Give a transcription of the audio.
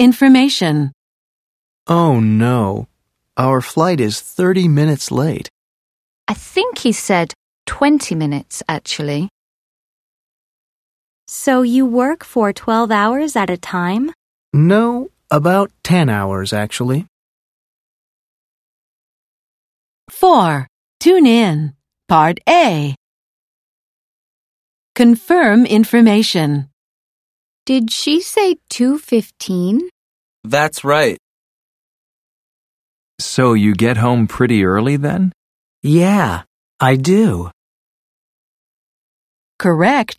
information. Oh no, our flight is 30 minutes late. I think he said 20 minutes, actually. So you work for 12 hours at a time? No, about 10 hours actually. 4. Tune in. Part A. Confirm information. Did she say 2:15? That's right. So you get home pretty early then? Yeah, I do. Correct